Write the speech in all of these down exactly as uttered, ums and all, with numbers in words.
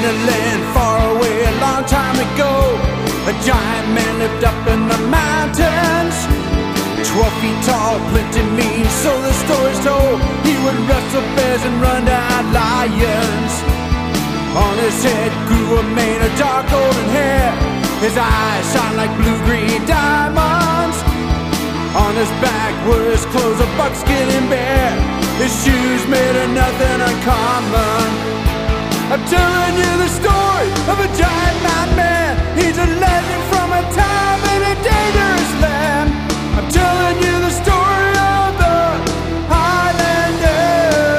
a land far away a long time ago, a giant man lived up in the mountains. Twelve feet tall, plenty mean, so the story's told. He would wrestle bears and run down lions. On his head grew a mane of dark golden hair. His eyes shone like blue-green diamonds. On his back were his clothes of buckskin and bear. His shoes made of nothing uncommon. I'm telling you the story of a giant mountain man. He's a legend from a time in a dangerous land. I'm telling you the story of the Highlander.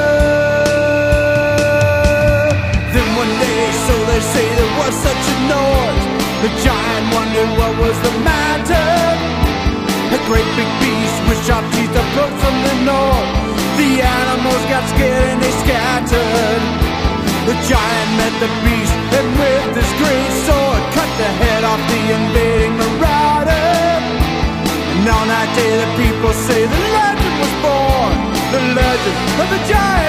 Then one day, so they say, there was such a noise. The giant wondered what was the matter. A great big beast with sharp teeth approached from the north. The animals got scared and they scattered. The giant met the beast and with his great sword cut the head off the invading marauder. And on that day the people say the legend was born, the legend of the giant